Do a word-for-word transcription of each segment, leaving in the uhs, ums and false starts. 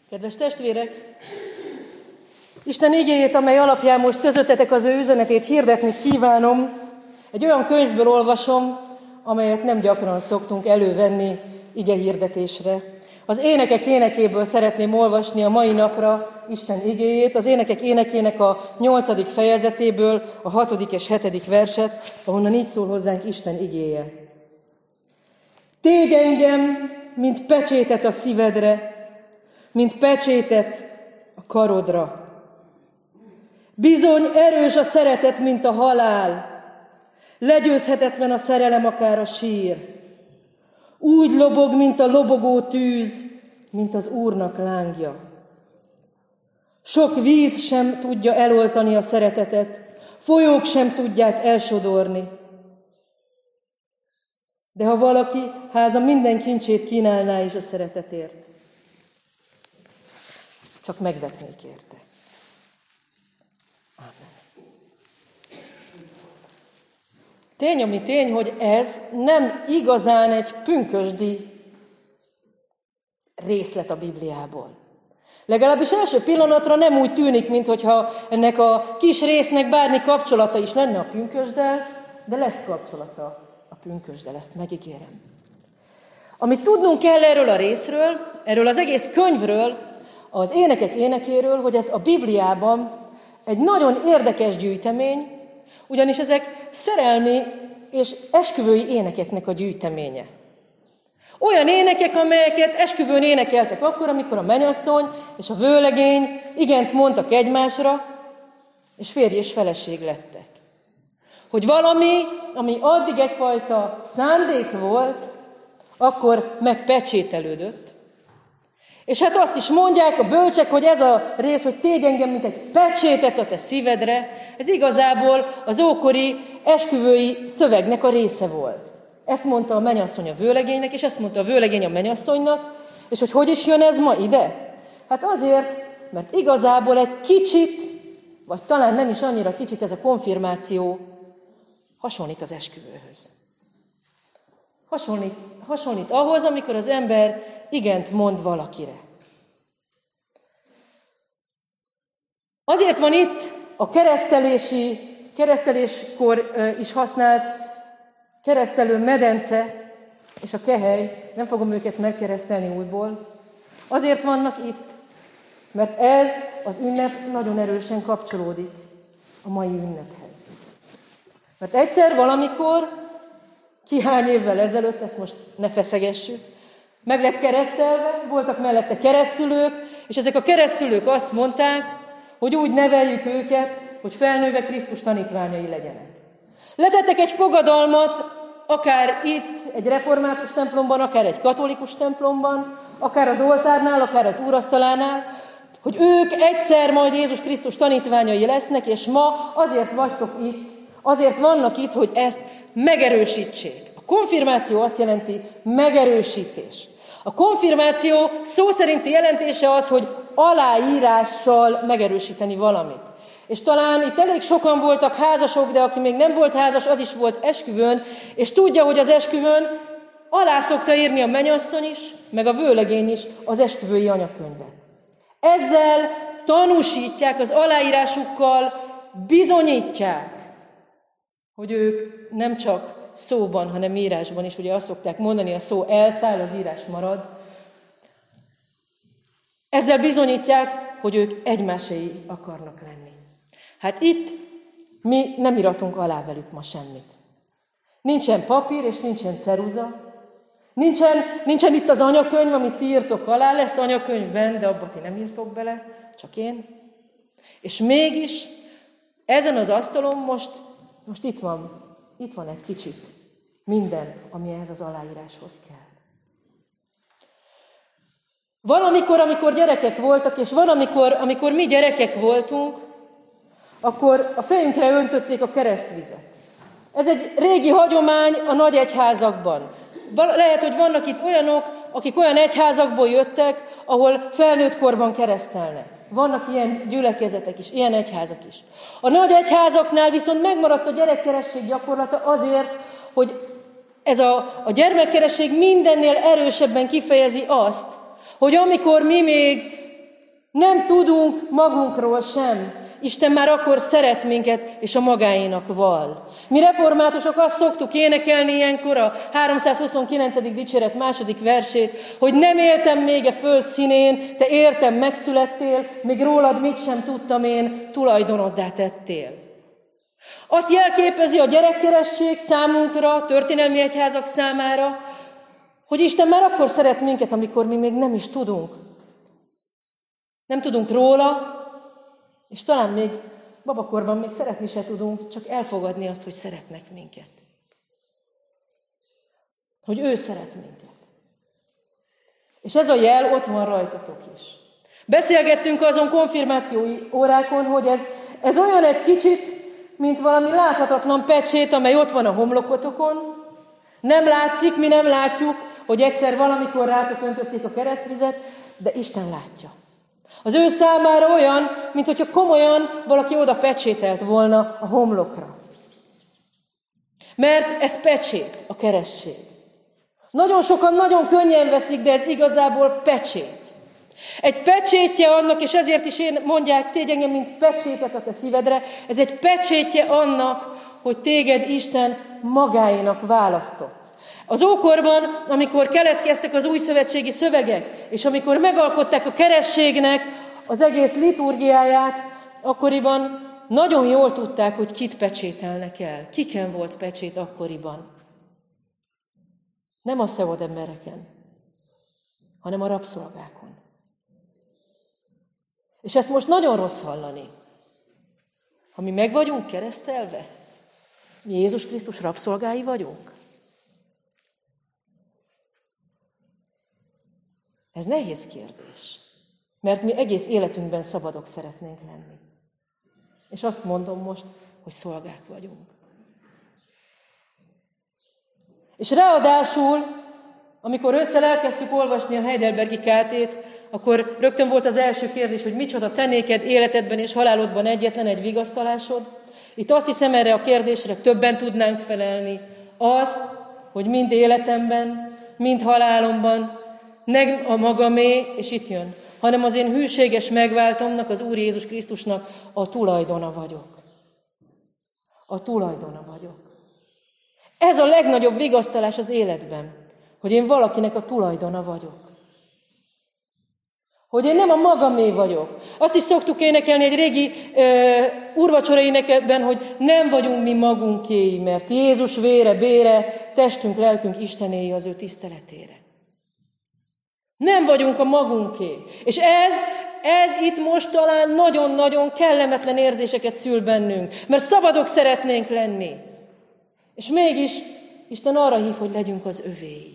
Kedves testvérek, Isten igéjét, amely alapján most közöttetek az ő üzenetét hirdetni kívánom, egy olyan könyvből olvasom, amelyet nem gyakran szoktunk elővenni ige hirdetésre. Az Énekek énekéből szeretném olvasni a mai napra Isten igéjét, az Énekek énekének a nyolcadik fejezetéből a hatodik és hetedik verset, ahonnan így szól hozzánk Isten igéje. Tégy engem, mint pecsétet a szívedre, mint pecsétet a karodra. Bizony erős a szeretet, mint a halál, legyőzhetetlen a szerelem, akár a sír. Úgy lobog, mint a lobogó tűz, mint az Úrnak lángja. Sok víz sem tudja eloltani a szeretetet, folyók sem tudják elsodorni. De ha valaki háza minden kincsét kínálná is a szeretetért, csak megvetnék érte. Amen. Tény, ami tény, hogy ez nem igazán egy pünkösdi részlet a Bibliából. Legalábbis első pillanatra nem úgy tűnik, mintha ennek a kis résznek bármi kapcsolata is lenne a pünkösddel, de lesz kapcsolata a pünkösddel, ezt megígérem. Amit tudnunk kell erről a részről, erről az egész könyvről, az Énekek énekéről, hogy ez a Bibliában egy nagyon érdekes gyűjtemény, ugyanis ezek szerelmi és esküvői énekeknek a gyűjteménye. Olyan énekek, amelyeket esküvőn énekeltek akkor, amikor a mennyasszony és a vőlegény igent mondtak egymásra, és férj és feleség lettek. Hogy valami, ami addig egyfajta szándék volt, akkor megpecsételődött. És hát azt is mondják a bölcsek, hogy ez a rész, hogy tégy engem, mint egy pecsétet a te szívedre, ez igazából az ókori esküvői szövegnek a része volt. Ezt mondta a mennyasszony a vőlegénynek, és ezt mondta a vőlegény a mennyasszonynak, és hogy hogy is jön ez ma ide? Hát azért, mert igazából egy kicsit, vagy talán nem is annyira kicsit ez a konfirmáció hasonlít az esküvőhöz. Hasonlít, hasonlít ahhoz, amikor az ember igent mond valakire. Azért van itt a keresztelési, kereszteléskor is használt keresztelő medence és a kehely, nem fogom őket megkeresztelni újból. Azért vannak itt, mert ez az ünnep nagyon erősen kapcsolódik a mai ünnephez. Mert egyszer valamikor, ki hány évvel ezelőtt, ezt most ne feszegessük, meg lett keresztelve, voltak mellette keresztszülők, és ezek a keresztszülők azt mondták, hogy úgy neveljük őket, hogy felnőve Krisztus tanítványai legyenek. Letettek egy fogadalmat, akár itt, egy református templomban, akár egy katolikus templomban, akár az oltárnál, akár az úrasztalánál, hogy ők egyszer majd Jézus Krisztus tanítványai lesznek, és ma azért vagytok itt, azért vannak itt, hogy ezt megerősítsék. A konfirmáció azt jelenti megerősítés. A konfirmáció szó szerinti jelentése az, hogy aláírással megerősíteni valamit. És talán itt elég sokan voltak házasok, de aki még nem volt házas, az is volt esküvőn, és tudja, hogy az esküvőn alá szokta írni a mennyasszony is, meg a vőlegény is az esküvői anyakönyvet. Ezzel tanúsítják, az aláírásukkal bizonyítják, hogy ők nem csak szóban, hanem írásban is, ugye azt szokták mondani, a szó elszáll, az írás marad. Ezzel bizonyítják, hogy ők egymáséi akarnak lenni. Hát itt mi nem iratunk alá velük ma semmit. Nincsen papír és nincsen ceruza. Nincsen, nincsen itt az anyakönyv, amit ti írtok alá, lesz anyakönyvben, de abba ti nem írtok bele, csak én. És mégis ezen az asztalon most, most itt van, itt van egy kicsit minden, ami ehhez az aláíráshoz kell. Valamikor, amikor gyerekek voltak, és valamikor, amikor mi gyerekek voltunk, akkor a fejünkre öntötték a keresztvizet. Ez egy régi hagyomány a nagy egyházakban. Lehet, hogy vannak itt olyanok, akik olyan egyházakból jöttek, ahol felnőtt korban keresztelnek. Vannak ilyen gyülekezetek is, ilyen egyházak is. A nagy egyházaknál viszont megmaradt a gyerekkeresztség gyakorlata azért, hogy ez a, a gyermekkeresztség mindennél erősebben kifejezi azt, hogy amikor mi még Nem tudunk magunkról sem. Isten már akkor szeret minket, és a magáénak val. Mi reformátusok azt szoktuk énekelni ilyenkor, a háromszázhuszonkilencedik dicséret második versét, hogy nem éltem még a föld színén, te értem megszülettél, még rólad mit sem tudtam én, tulajdonoddá tettél. Azt jelképezi a gyerekkeresztség számunkra, történelmi egyházak számára, hogy Isten már akkor szeret minket, amikor mi még nem is tudunk. Nem tudunk róla, és talán még babakorban még szeretni se tudunk, csak elfogadni azt, hogy szeretnek minket. Hogy ő szeret minket. És ez a jel ott van rajtatok is. Beszélgettünk azon konfirmációi órákon, hogy ez, ez olyan egy kicsit, mint valami láthatatlan pecsét, amely ott van a homlokotokon. Nem látszik, mi nem látjuk, hogy egyszer valamikor rátok öntötték a keresztvizet, de Isten látja. Az ő számára olyan, mint hogyha komolyan valaki oda pecsételt volna a homlokra. Mert ez pecsét, a keresztség. Nagyon sokan nagyon könnyen veszik, de ez igazából pecsét. Egy pecsétje annak, és ezért is én mondják, tégy engem, mint pecsétet a te szívedre, ez egy pecsétje annak, hogy téged Isten magáénak választott. Az ókorban, amikor keletkeztek az újszövetségi szövegek, és amikor megalkották a kerességnek az egész liturgiáját, akkoriban nagyon jól tudták, hogy kit pecsételnek el. Kiken volt pecsét akkoriban. Nem a szabad embereken, hanem a rabszolgákon. És ezt most nagyon rossz hallani. Ha mi meg vagyunk keresztelve, mi Jézus Krisztus rabszolgái vagyunk. Ez nehéz kérdés, mert mi egész életünkben szabadok szeretnénk lenni. És azt mondom most, hogy szolgák vagyunk. És ráadásul, amikor össze elkezdtük olvasni a Heidelbergi Kátét, akkor rögtön volt az első kérdés, hogy micsoda te néked életedben és halálodban egyetlen egy vigasztalásod. Itt azt hiszem, erre a kérdésre többen tudnánk felelni. Azt, hogy mind életemben, mind halálomban, nem a magamé, és itt jön, hanem az én hűséges megváltomnak, az Úr Jézus Krisztusnak a tulajdona vagyok. A tulajdona vagyok. Ez a legnagyobb vigasztalás az életben, hogy én valakinek a tulajdona vagyok. Hogy én nem a magamé vagyok. Azt is szoktuk énekelni egy régi uh, úrvacsora énekben, hogy nem vagyunk mi magunkéi, mert Jézus vére, bére, testünk, lelkünk Istenéi az ő tiszteletére. Nem vagyunk a magunké. És ez, ez itt most talán nagyon-nagyon kellemetlen érzéseket szül bennünk, mert szabadok szeretnénk lenni. És mégis Isten arra hív, hogy legyünk az övéi.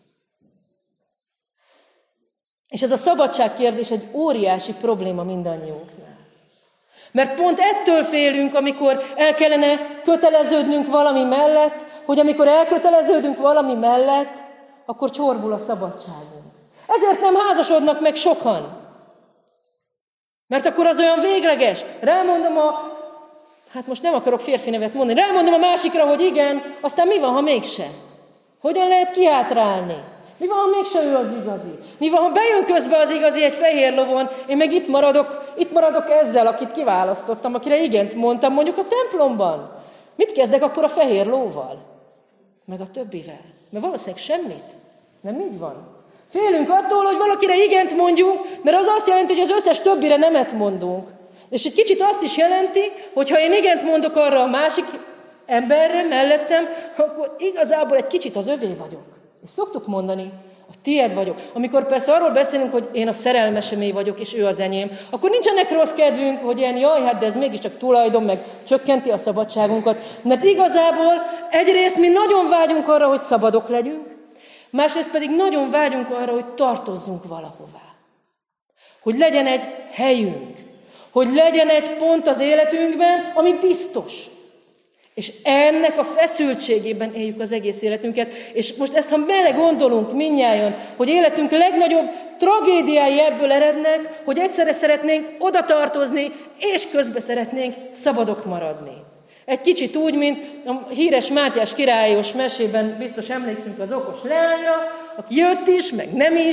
És ez a szabadság kérdés egy óriási probléma mindannyiunknál. Mert pont ettől félünk, amikor el kellene köteleződnünk valami mellett, hogy amikor elköteleződünk valami mellett, akkor csorbul a szabadságunk. Ezért nem házasodnak meg sokan. Mert akkor az olyan végleges. Rámondom a... Hát most nem akarok férfi nevet mondani. Rámondom a másikra, hogy igen, aztán mi van, ha mégse? Hogyan lehet kihátrálni? Mi van, ha mégse ő az igazi? Mi van, ha bejön közbe az igazi egy fehér lovon, én meg itt maradok, itt maradok ezzel, akit kiválasztottam, akire igent mondtam, mondjuk a templomban. Mit kezdek akkor a fehér lóval? Meg a többivel? Mert valószínűleg semmit. Nem így van? Félünk attól, hogy valakire igent mondjunk, mert az azt jelenti, hogy az összes többire nemet mondunk. És egy kicsit azt is jelenti, hogy ha én igent mondok arra a másik emberre mellettem, akkor igazából egy kicsit az övé vagyok. És szoktuk mondani, a tied vagyok. Amikor persze arról beszélünk, hogy én a szerelmesemé vagyok, és ő az enyém, akkor nincsenek rossz kedvünk, hogy ilyen jaj, hát de ez mégiscsak tulajdon, meg csökkenti a szabadságunkat. Mert igazából egyrészt mi nagyon vágyunk arra, hogy szabadok legyünk, másrészt pedig nagyon vágyunk arra, hogy tartozzunk valahová. Hogy legyen egy helyünk. Hogy legyen egy pont az életünkben, ami biztos. És ennek a feszültségében éljük az egész életünket. És most ezt, ha bele gondolunk mindnyájan, hogy életünk legnagyobb tragédiái ebből erednek, hogy egyszerre szeretnénk oda tartozni, és közben szeretnénk szabadok maradni. Egy kicsit úgy, mint a híres Mátyás királyos mesében biztos emlékszünk az okos leányra, aki jött is, meg nem is,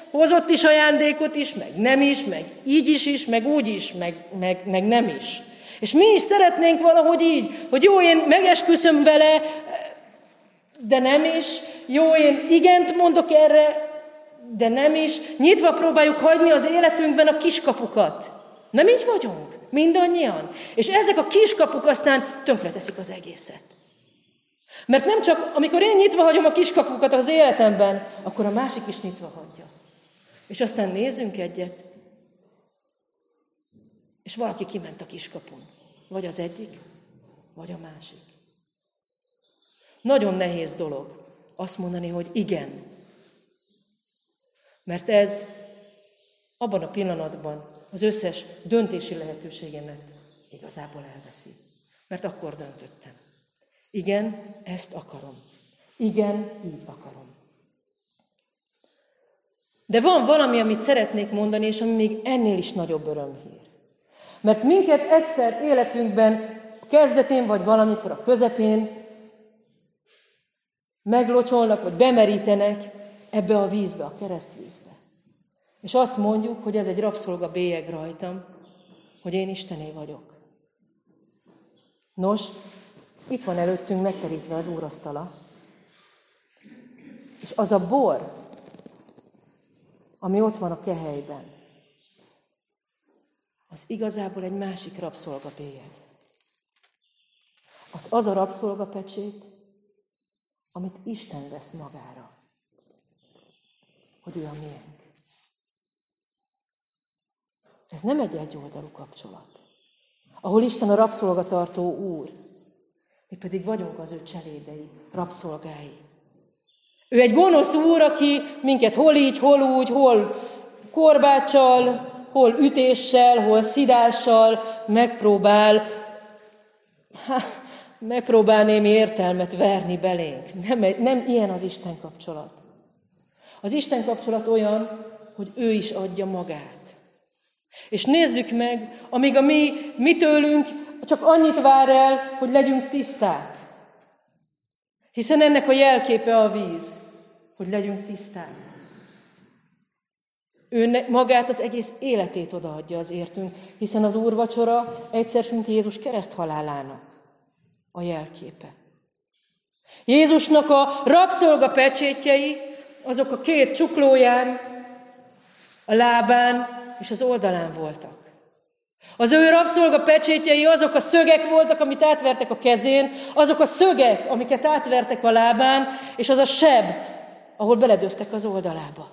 hozott is ajándékot is, meg nem is, meg így is is, meg úgy is, meg, meg, meg nem is. És mi is szeretnénk valahogy így, hogy jó, én megesküszöm vele, de nem is. Jó, én igent mondok erre, de nem is. Nyitva próbáljuk hagyni az életünkben a kiskapukat. Nem így vagyunk? Mindannyian. És ezek a kiskapuk aztán tönkreteszik az egészet. Mert nem csak, amikor én nyitva hagyom a kiskapukat az életemben, akkor a másik is nyitva hagyja. És aztán nézzünk egyet, és valaki kiment a kiskapun. Vagy az egyik, vagy a másik. Nagyon nehéz dolog azt mondani, hogy igen. Mert ez abban a pillanatban az összes döntési lehetőségemet igazából elveszi. Mert akkor döntöttem. Igen, ezt akarom. Igen, így akarom. De van valami, amit szeretnék mondani, és ami még ennél is nagyobb örömhír. Mert minket egyszer életünkben, a kezdetén vagy valamikor a közepén meglocsolnak, vagy bemerítenek ebbe a vízbe, a keresztvízbe. És azt mondjuk, hogy ez egy rabszolga bélyeg rajtam, hogy én Istené vagyok. Nos, itt van előttünk megterítve az úrasztala, és az a bor, ami ott van a kehelyben, az igazából egy másik rabszolgabélyeg. Az az a rabszolgapecsét, amit Isten vesz magára, hogy ő a miénk. Ez nem egy egyoldalú kapcsolat, ahol Isten a rabszolgatartó úr, mi pedig vagyunk az ő cselédei, rabszolgái. Ő egy gonosz úr, aki minket hol így, hol úgy, hol korbáccsal, hol ütéssel, hol szidással megpróbál, há, megpróbál némi értelmet verni belénk. Nem, nem ilyen az Isten kapcsolat. Az Isten kapcsolat olyan, hogy ő is adja magát. És nézzük meg, amíg a mi, mi tőlünk csak annyit vár el, hogy legyünk tiszták. Hiszen ennek a jelképe a víz, hogy legyünk tiszták. Ő magát, az egész életét odaadja az értünk, hiszen az úrvacsora egyszer, mint Jézus kereszthalálának a jelképe. Jézusnak a rabszolga pecsétjei, azok a két csuklóján, a lábán és az oldalán voltak. Az ő rabszolga pecsétjei azok a szögek voltak, amit átvertek a kezén, azok a szögek, amiket átvertek a lábán, és az a seb, ahol beledöftek az oldalába.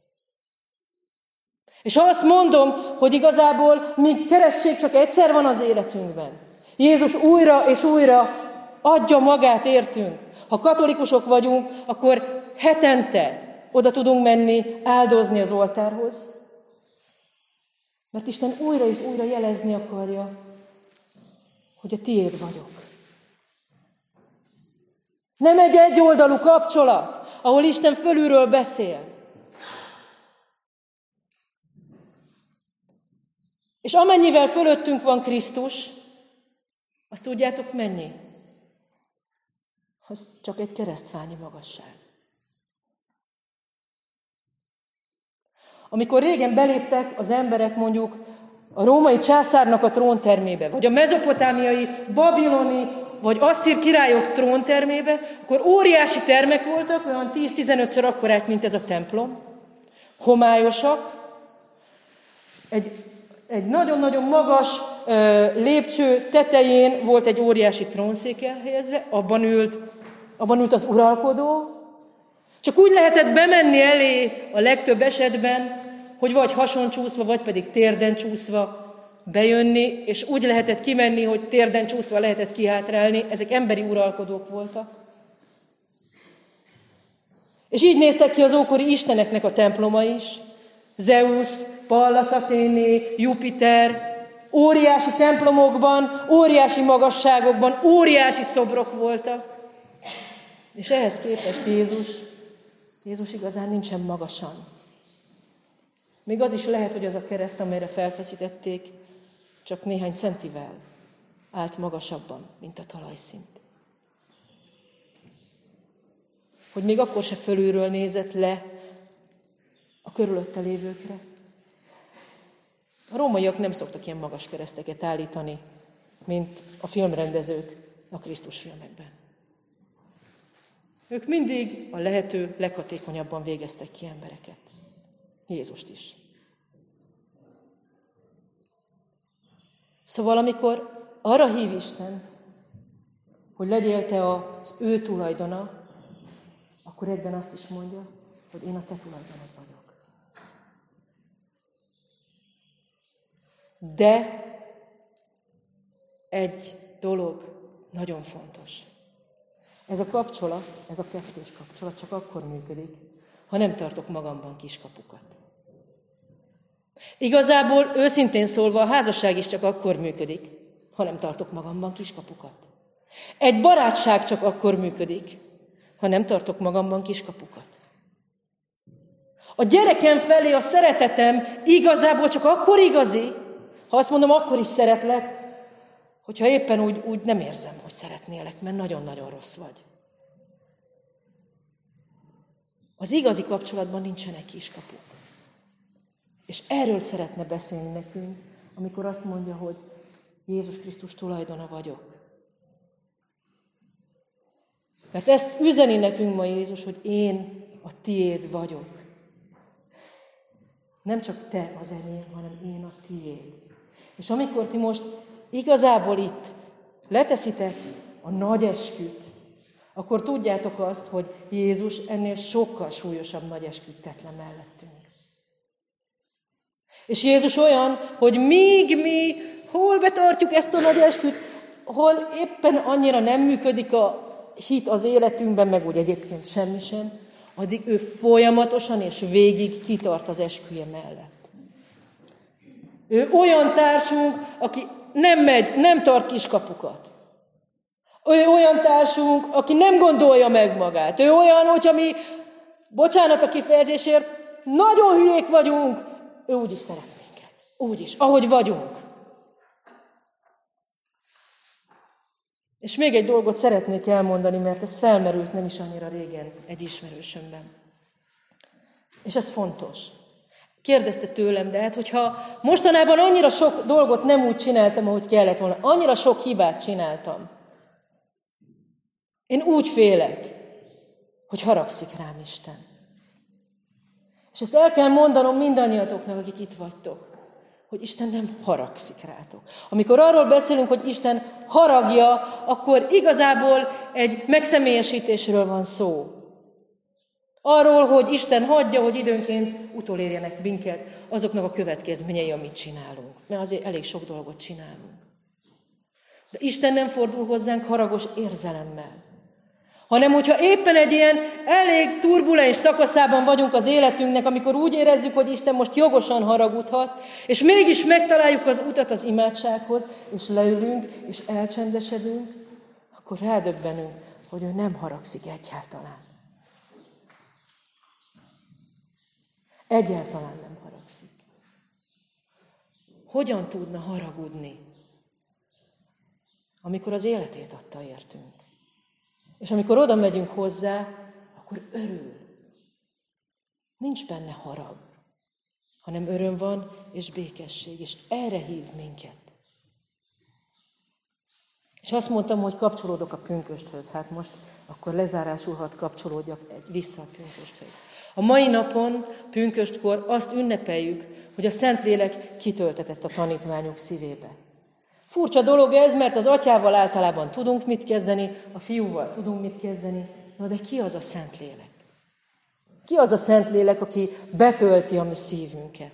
És ha azt mondom, hogy igazából míg keresztség csak egyszer van az életünkben, Jézus újra és újra adja magát értünk. Ha katolikusok vagyunk, akkor hetente oda tudunk menni, áldozni az oltárhoz, mert Isten újra és újra jelezni akarja, hogy a tiéd vagyok. Nem egy egyoldalú kapcsolat, ahol Isten fölülről beszél. És amennyivel fölöttünk van Krisztus, azt tudjátok mennyi? Az csak egy keresztfányi magasság. Amikor régen beléptek az emberek mondjuk a római császárnak a tróntermébe, vagy a mezopotámiai, babiloni, vagy asszír királyok tróntermébe, akkor óriási termek voltak, olyan tíz-tizenötször akkorák, mint ez a templom, homályosak, egy, egy nagyon-nagyon magas ö, lépcső tetején volt egy óriási trónszék elhelyezve, abban ült, abban ült az uralkodó. Csak úgy lehetett bemenni elé a legtöbb esetben, hogy vagy hason csúszva, vagy pedig térden csúszva bejönni, és úgy lehetett kimenni, hogy térden csúszva lehetett kihátrálni. Ezek emberi uralkodók voltak. És így néztek ki az ókori isteneknek a temploma is. Zeus, Pallas Athéné, Jupiter, óriási templomokban, óriási magasságokban, óriási szobrok voltak. És ehhez képest Jézus, Jézus igazán nincsen magasan. Még az is lehet, hogy az a kereszt, amelyre felfeszítették, csak néhány centivel állt magasabban, mint a talajszint. Hogy még akkor se fölülről nézett le, a körülötte lévőkre. A rómaiak nem szoktak ilyen magas kereszteket állítani, mint a filmrendezők a Krisztus filmekben. Ők mindig a lehető leghatékonyabban végeztek ki embereket. Jézust is. Szóval amikor arra hív Isten, hogy legyél te az ő tulajdona, akkor egyben azt is mondja, hogy én a te tulajdonod vagyok. De egy dolog nagyon fontos. Ez a kapcsolat, ez a kettős kapcsolat csak akkor működik, ha nem tartok magamban kiskapukat. Igazából, őszintén szólva, a házasság is csak akkor működik, ha nem tartok magamban kiskapukat. Egy barátság csak akkor működik, ha nem tartok magamban kiskapukat. A gyerekem felé a szeretetem igazából csak akkor igazi, ha azt mondom, akkor is szeretlek, hogyha éppen úgy, úgy nem érzem, hogy szeretnélek, mert nagyon-nagyon rossz vagy. Az igazi kapcsolatban nincsenek kiskapuk. És erről szeretne beszélni nekünk, amikor azt mondja, hogy Jézus Krisztus tulajdona vagyok. Mert ezt üzeni nekünk ma Jézus, hogy én a tiéd vagyok. Nem csak te az enyém, hanem én a tiéd. És amikor ti most igazából itt leteszitek a nagy esküt, akkor tudjátok azt, hogy Jézus ennél sokkal súlyosabb nagy esküt tett le mellettünk. És Jézus olyan, hogy míg mi hol betartjuk ezt a nagy esküt, hol éppen annyira nem működik a hit az életünkben, meg úgy egyébként semmi sem, addig ő folyamatosan és végig kitart az esküje mellett. Ő olyan társunk, aki nem megy, nem tart kiskapukat. Ő olyan társunk, aki nem gondolja meg magát. Ő olyan, hogyha mi, bocsánat a kifejezésért, nagyon hülyék vagyunk, ő úgyis szeret minket. Úgyis, ahogy vagyunk. És még egy dolgot szeretnék elmondani, mert ez felmerült nem is annyira régen egy ismerősömben. És ez fontos. Kérdezte tőlem, de hát hogyha mostanában annyira sok dolgot nem úgy csináltam, ahogy kellett volna, annyira sok hibát csináltam. Én úgy félek, hogy haragszik rám Isten. És ezt el kell mondanom mindannyiatoknak, akik itt vagytok, hogy Isten nem haragszik rátok. Amikor arról beszélünk, hogy Isten haragja, akkor igazából egy megszemélyesítésről van szó. Arról, hogy Isten hagyja, hogy időnként utolérjenek minket azoknak a következményei, amit csinálunk. Mert azért elég sok dolgot csinálunk. De Isten nem fordul hozzánk haragos érzelemmel. Hanem, hogyha éppen egy ilyen elég turbulens szakaszában vagyunk az életünknek, amikor úgy érezzük, hogy Isten most jogosan haragudhat, és mégis megtaláljuk az utat az imádsághoz, és leülünk, és elcsendesedünk, akkor rádöbbenünk, hogy ő nem haragszik egyáltalán. Egyáltalán nem haragszik. Hogyan tudna haragudni, amikor az életét adta értünk? És amikor oda megyünk hozzá, akkor örül. Nincs benne harag, hanem öröm van és békesség, és erre hív minket. És azt mondtam, hogy kapcsolódok a pünkösthöz. Hát most akkor lezárásul hadd kapcsolódjak vissza a pünkösthöz. A mai napon, pünköstkor azt ünnepeljük, hogy a Szentlélek kitöltetett a tanítványok szívébe. Furcsa dolog ez, mert az atyával általában tudunk mit kezdeni, a fiúval tudunk mit kezdeni, na de ki az a Szentlélek? Ki az a Szentlélek, aki betölti a mi szívünket?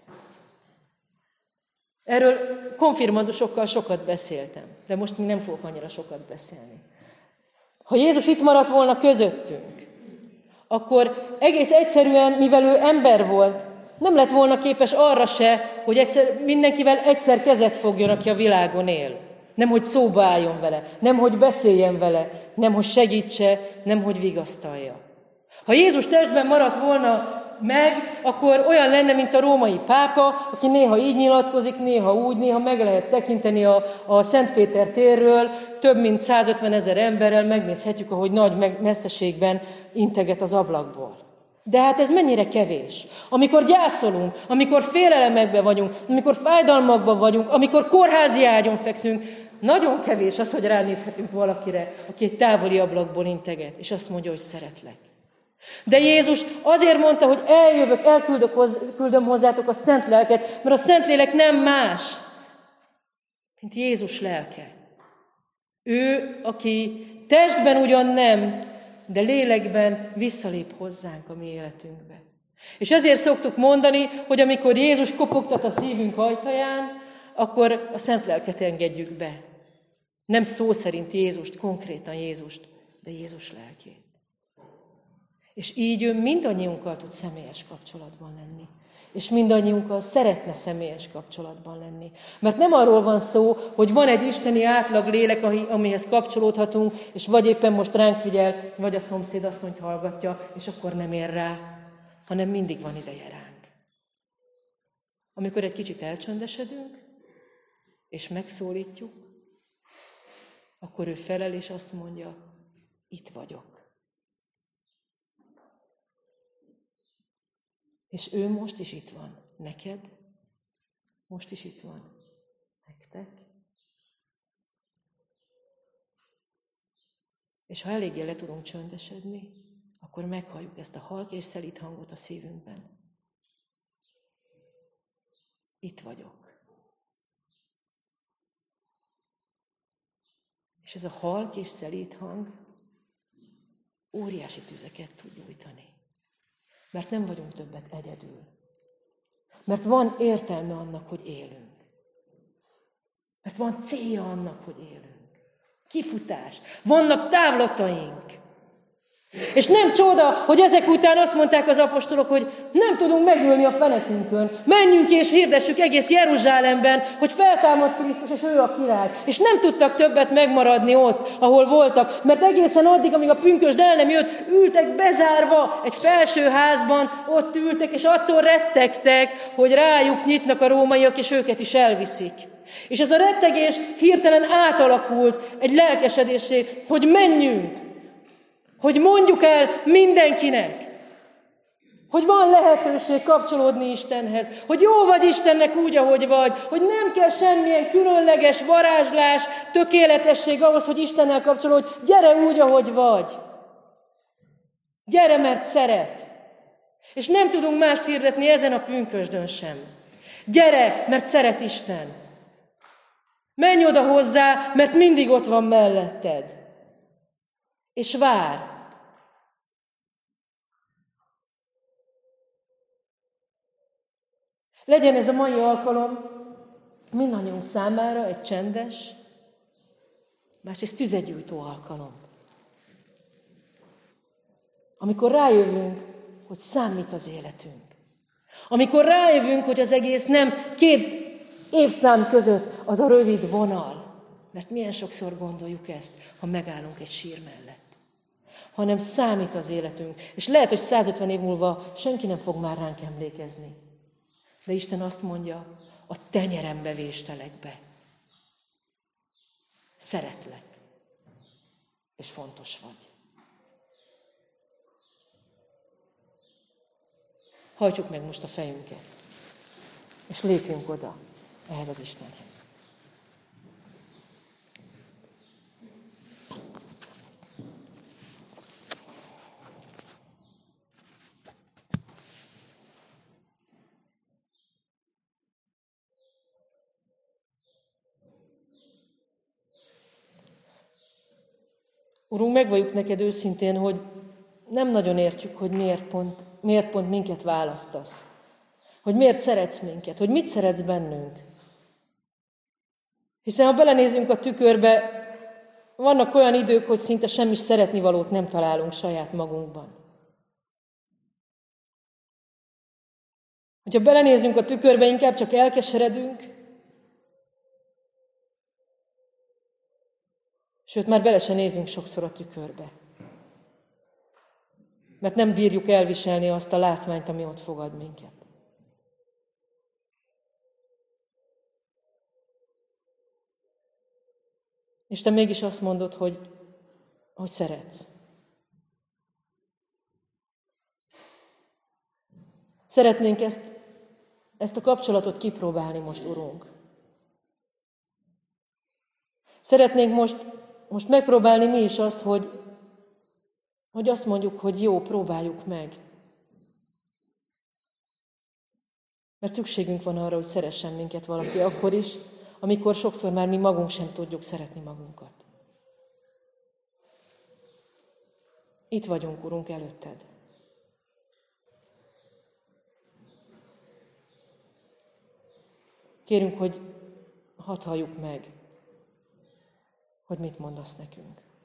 Erről konfirmandusokkal sokat beszéltem, de most még nem fogok annyira sokat beszélni. Ha Jézus itt maradt volna közöttünk, akkor egész egyszerűen, mivel ő ember volt, nem lett volna képes arra se, hogy egyszer, mindenkivel egyszer kezet fogjon, aki a világon él. Nem, hogy szóba álljon vele, nem, hogy beszéljen vele, nem, hogy segítse, nem, hogy vigasztalja. Ha Jézus testben maradt volna meg, akkor olyan lenne, mint a római pápa, aki néha így nyilatkozik, néha úgy, néha meg lehet tekinteni a, a Szent Péter térről, több mint százötven ezer emberrel megnézhetjük, ahogy nagy messzeségben integet az ablakból. De hát ez mennyire kevés. Amikor gyászolunk, amikor félelemekben vagyunk, amikor fájdalmakban vagyunk, amikor kórházi ágyon fekszünk, nagyon kevés az, hogy ránézhetünk valakire, aki egy távoli ablakból integet, és azt mondja, hogy szeretlek. De Jézus azért mondta, hogy eljövök, elküldöm hozzátok a Szent Lelket, mert a Szentlélek nem más, mint Jézus lelke. Ő, aki testben ugyan nem, de lélekben visszalép hozzánk a mi életünkbe. És ezért szoktuk mondani, hogy amikor Jézus kopogtat a szívünk ajtaján, akkor a Szent Lelket engedjük be. Nem szó szerint Jézust, konkrétan Jézust, de Jézus lelkét. És így ő mindannyiunkkal tud személyes kapcsolatban lenni. És mindannyiunkkal szeretne személyes kapcsolatban lenni. Mert nem arról van szó, hogy van egy isteni átlag lélek, amihez kapcsolódhatunk, és vagy éppen most ránk figyel, vagy a szomszédasszonyt hallgatja, és akkor nem ér rá, hanem mindig van ideje ránk. Amikor egy kicsit elcsöndesedünk, és megszólítjuk, akkor ő felel, és azt mondja, itt vagyok. És ő most is itt van. Neked? Most is itt van. Nektek? És ha eléggé le tudunk csöndesedni, akkor meghalljuk ezt a halk és szelíd hangot a szívünkben. Itt vagyok. És ez a halk és szelíd hang óriási tüzeket tud nyújtani. Mert nem vagyunk többet egyedül. Mert van értelme annak, hogy élünk. Mert van célja annak, hogy élünk. Kifutás. Vannak távlataink. És nem csoda, hogy ezek után azt mondták az apostolok, hogy nem tudunk megülni a fenekünkön. Menjünk és hirdessük egész Jeruzsálemben, hogy feltámad Krisztus, és ő a király. És nem tudtak többet megmaradni ott, ahol voltak, mert egészen addig, amíg a pünkösd el nem jött, ültek bezárva egy felső házban, ott ültek, és attól rettegtek, hogy rájuk nyitnak a rómaiak, és őket is elviszik. És ez a rettegés hirtelen átalakult egy lelkesedéssé, hogy menjünk, hogy mondjuk el mindenkinek, hogy van lehetőség kapcsolódni Istenhez, hogy jó vagy Istennek úgy, ahogy vagy, hogy nem kell semmilyen különleges varázslás, tökéletesség ahhoz, hogy Istennel kapcsolódj, gyere úgy, ahogy vagy. Gyere, mert szeret. És nem tudunk mást hirdetni ezen a pünkösdön sem. Gyere, mert szeret Isten. Menj oda hozzá, mert mindig ott van melletted. És vár. Legyen ez a mai alkalom mindannyiunk számára egy csendes, másrészt tüzegyújtó alkalom. Amikor rájövünk, hogy számít az életünk. Amikor rájövünk, hogy az egész nem két évszám között az a rövid vonal. Mert milyen sokszor gondoljuk ezt, ha megállunk egy sír mellett. Hanem számít az életünk. És lehet, hogy százötven év múlva senki nem fog már ránk emlékezni. De Isten azt mondja, a tenyerembe véstelek be. Szeretlek. És fontos vagy. Hajtsuk meg most a fejünket. És lépjünk oda ehhez az Istenhez. Urunk, megvalljuk neked őszintén, hogy nem nagyon értjük, hogy miért pont, miért pont minket választasz. Hogy miért szeretsz minket, hogy mit szeretsz bennünk. Hiszen ha belenézünk a tükörbe, vannak olyan idők, hogy szinte semmi szeretnivalót nem találunk saját magunkban. Hogyha belenézünk a tükörbe, inkább csak elkeseredünk, sőt, már bele se nézünk sokszor a tükörbe. Mert nem bírjuk elviselni azt a látványt, ami ott fogad minket. És te mégis azt mondod, hogy, hogy szeretsz. Szeretnénk ezt, ezt a kapcsolatot kipróbálni most, Urunk. Szeretnénk most, most megpróbálni mi is azt, hogy, hogy azt mondjuk, hogy jó, próbáljuk meg. Mert szükségünk van arra, hogy szeressen minket valaki akkor is, amikor sokszor már mi magunk sem tudjuk szeretni magunkat. Itt vagyunk, Urunk, előtted. Kérünk, hogy hadd halljuk meg, hogy mit mondasz nekünk.